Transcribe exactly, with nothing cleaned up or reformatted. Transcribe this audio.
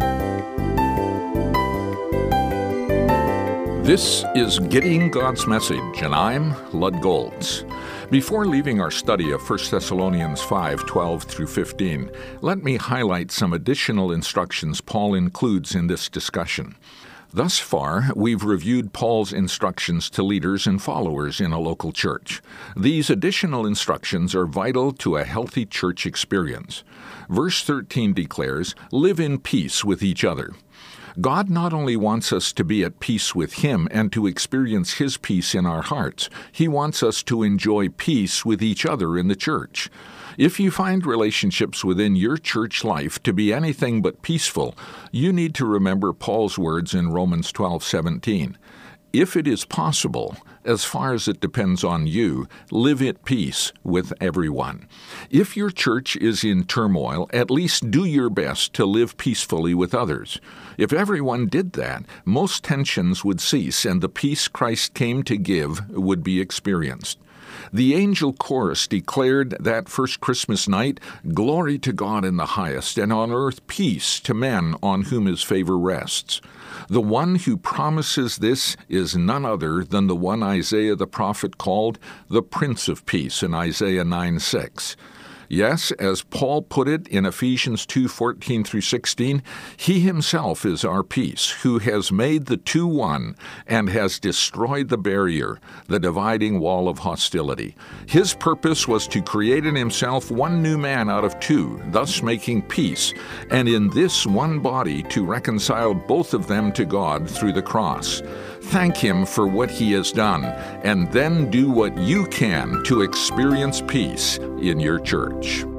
This is Getting God's Message, and I'm Lud Golds. Before leaving our study of First Thessalonians five, twelve through fifteen, let me highlight some additional instructions Paul includes in this discussion. Thus far, we've reviewed Paul's instructions to leaders and followers in a local church. These additional instructions are vital to a healthy church experience. Verse thirteen declares, "Live in peace with each other." God not only wants us to be at peace with Him and to experience His peace in our hearts, He wants us to enjoy peace with each other in the church. If you find relationships within your church life to be anything but peaceful, you need to remember Paul's words in Romans twelve seventeen. If it is possible, as far as it depends on you, live at peace with everyone. If your church is in turmoil, at least do your best to live peacefully with others. If everyone did that, most tensions would cease and the peace Christ came to give would be experienced. The angel chorus declared that first Christmas night, "Glory to God in the highest, and on earth peace to men on whom His favor rests." The one who promises this is none other than the one Isaiah the prophet called the Prince of Peace in Isaiah nine six. Yes, as Paul put it in Ephesians two fourteen through sixteen, He Himself is our peace, who has made the two one and has destroyed the barrier, the dividing wall of hostility. His purpose was to create in Himself one new man out of two, thus making peace, and in this one body to reconcile both of them to God through the cross. Thank Him for what He has done, and then do what you can to experience peace in your church.